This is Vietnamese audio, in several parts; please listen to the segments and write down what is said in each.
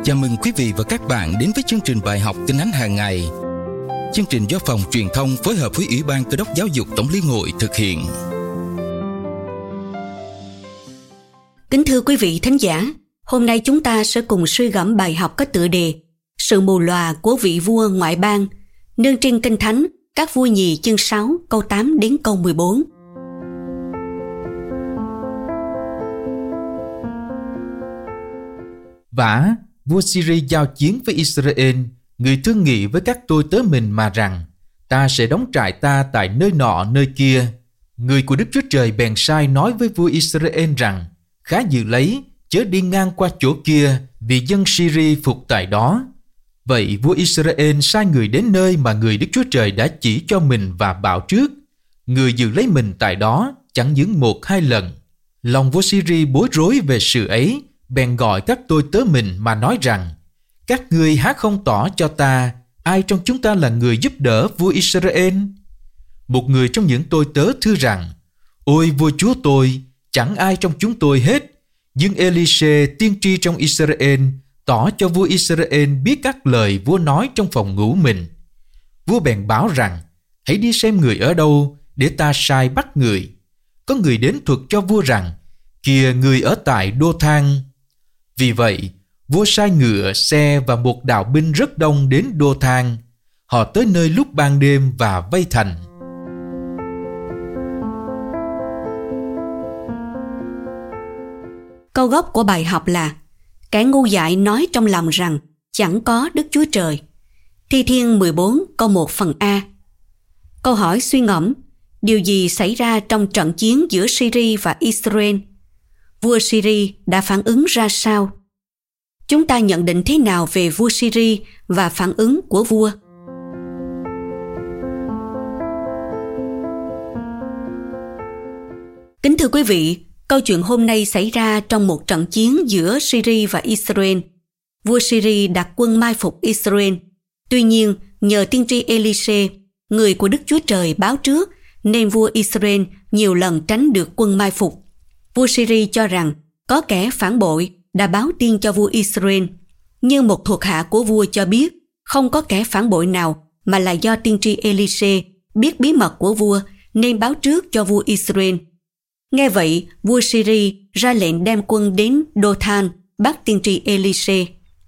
Chào mừng quý vị và các bạn đến với chương trình bài học Tin Thánh hàng ngày. Chương trình do Phòng Truyền thông phối hợp với Ủy ban Cơ đốc Giáo dục Tổng Liên hội thực hiện. Kính thưa quý vị thính giả, hôm nay chúng ta sẽ cùng suy gẫm bài học có tựa đề Sự mù lòa của vị vua ngoại bang, nương trên Kinh Thánh Các Vua Nhì chương 6 câu 8 đến câu 14. Vả, vua Syria giao chiến với Israel, người thương nghị với các tôi tớ mình mà rằng: ta sẽ đóng trại ta tại nơi nọ nơi kia. Người của Đức Chúa Trời bèn sai nói với vua Israel rằng: khá dự lấy, chớ đi ngang qua chỗ kia, vì dân Syria phục tại đó. Vậy vua Israel sai người đến nơi mà người Đức Chúa Trời đã chỉ cho mình và bảo trước. Người giữ lấy mình tại đó chẳng những 1-2 lần. Lòng vua Syria bối rối về sự ấy, bèn gọi các tôi tớ mình mà nói rằng: các ngươi há không tỏ cho ta ai trong chúng ta là người giúp đỡ vua Israel? Một người trong những tôi tớ thưa rằng: ôi vua chúa tôi, chẳng ai trong chúng tôi hết. Nhưng Elise tiên tri trong Israel tỏ cho vua Israel biết các lời vua nói trong phòng ngủ mình. Vua bèn báo rằng: hãy đi xem người ở đâu, để ta sai bắt người. Có người đến thuật cho vua rằng: kìa, người ở tại Đô-than. Vì vậy, vua sai ngựa, xe và một đạo binh rất đông đến Đô-than. Họ tới nơi lúc ban đêm và vây thành. Câu gốc của bài học là: kẻ ngu dại nói trong lòng rằng chẳng có Đức Chúa Trời. Thi Thiên 14 câu 1 phần A. Câu hỏi suy ngẫm: điều gì xảy ra trong trận chiến giữa Syria và Israel? Vua Syria đã phản ứng ra sao? Chúng ta nhận định thế nào về vua Syria và phản ứng của vua? Kính thưa quý vị, câu chuyện hôm nay xảy ra trong một trận chiến giữa Syria và Israel. Vua Syria đặt quân mai phục Israel. Tuy nhiên, nhờ tiên tri Elise, người của Đức Chúa Trời báo trước, nên vua Israel nhiều lần tránh được quân mai phục. Vua Syria cho rằng có kẻ phản bội đã báo tin cho vua Israel. Nhưng một thuộc hạ của vua cho biết không có kẻ phản bội nào, mà là do tiên tri Elise biết bí mật của vua nên báo trước cho vua Israel. Nghe vậy, vua Syria ra lệnh đem quân đến Đô-than bắt tiên tri Elise.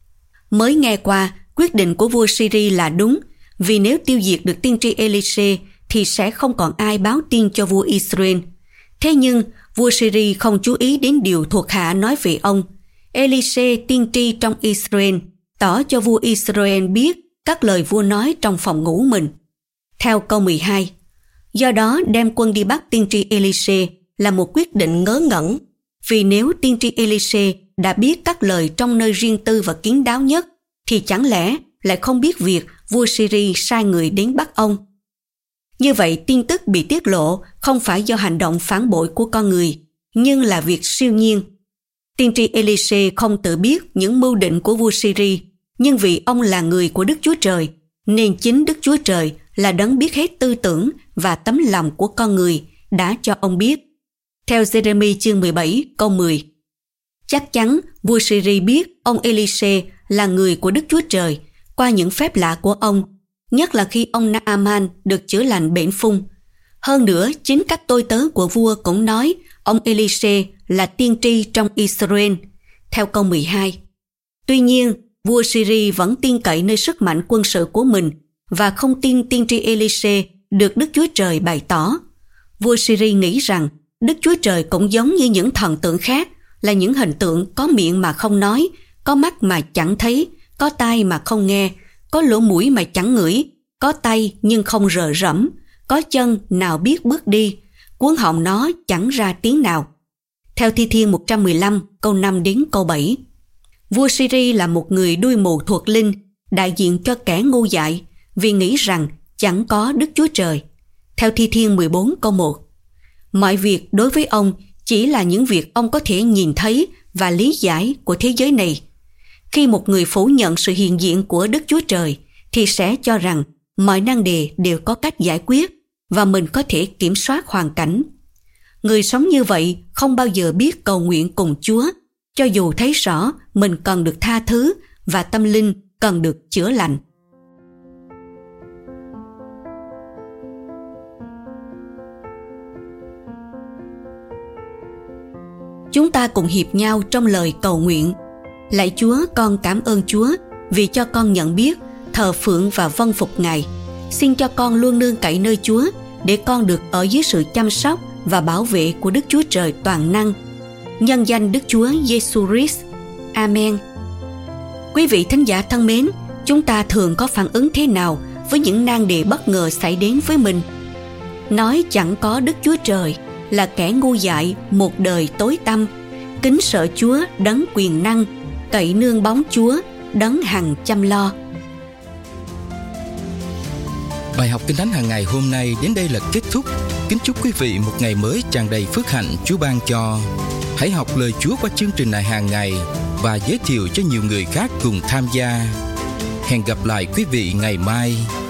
Mới nghe qua, quyết định của vua Syria là đúng, vì nếu tiêu diệt được tiên tri Elise thì sẽ không còn ai báo tin cho vua Israel. Thế nhưng, vua Syria không chú ý đến điều thuộc hạ nói về ông. Elise tiên tri trong Israel tỏ cho vua Israel biết các lời vua nói trong phòng ngủ mình. Theo câu 12, do đó đem quân đi bắt tiên tri Elise là một quyết định ngớ ngẩn, vì nếu tiên tri Elise đã biết các lời trong nơi riêng tư và kín đáo nhất, thì chẳng lẽ lại không biết việc vua Syria sai người đến bắt ông? Như vậy, tin tức bị tiết lộ không phải do hành động phản bội của con người, nhưng là việc siêu nhiên. Tiên tri Elise không tự biết những mưu định của vua Syria, nhưng vì ông là người của Đức Chúa Trời, nên chính Đức Chúa Trời là đấng biết hết tư tưởng và tấm lòng của con người đã cho ông biết. Theo Giê-rê-mi chương 17 câu 10, chắc chắn vua Syria biết ông Elise là người của Đức Chúa Trời qua những phép lạ của ông, nhất là khi ông Na-a-man được chữa lành bệnh phung. Hơn nữa, chính các tôi tớ của vua cũng nói ông Elise là tiên tri trong Israel. Theo câu 12, tuy nhiên, vua Syria vẫn tin cậy nơi sức mạnh quân sự của mình và không tin tiên tri Elise được Đức Chúa Trời bày tỏ. Vua Syria nghĩ rằng Đức Chúa Trời cũng giống như những thần tượng khác, là những hình tượng có miệng mà không nói, có mắt mà chẳng thấy, có tai mà không nghe, có lỗ mũi mà chẳng ngửi, có tay nhưng không rờ rẫm, có chân nào biết bước đi, cuống họng nó chẳng ra tiếng nào. Theo Thi Thiên 115 câu 5 đến câu 7, vua Syria là một người đuôi mù thuộc linh, đại diện cho kẻ ngu dại, vì nghĩ rằng chẳng có Đức Chúa Trời. Theo Thi Thiên 14 câu 1, mọi việc đối với ông chỉ là những việc ông có thể nhìn thấy và lý giải của thế giới này. Khi một người phủ nhận sự hiện diện của Đức Chúa Trời, thì sẽ cho rằng mọi nan đề đều có cách giải quyết và mình có thể kiểm soát hoàn cảnh. Người sống như vậy không bao giờ biết cầu nguyện cùng Chúa, cho dù thấy rõ mình cần được tha thứ và tâm linh cần được chữa lành. Chúng ta cùng hiệp nhau trong lời cầu nguyện. Lạy Chúa, con cảm ơn Chúa vì cho con nhận biết, thờ phượng và vâng phục Ngài. Xin cho con luôn nương cậy nơi Chúa để con được ở dưới sự chăm sóc và bảo vệ của Đức Chúa Trời toàn năng. Nhân danh Đức Chúa Giêsu Christ. Amen. Quý vị thính giả thân mến, chúng ta thường có phản ứng thế nào với những nan đề bất ngờ xảy đến với mình? Nói chẳng có Đức Chúa Trời là kẻ ngu dại một đời tối tăm, kính sợ Chúa đấng quyền năng, cậy nương bóng Chúa đấng hằng chăm lo. Bài học Kinh Thánh hàng ngày hôm nay đến đây là kết thúc. Kính chúc quý vị một ngày mới tràn đầy phước hạnh Chúa ban cho. Hãy học lời Chúa qua chương trình này hàng ngày và giới thiệu cho nhiều người khác cùng tham gia. Hẹn gặp lại quý vị ngày mai.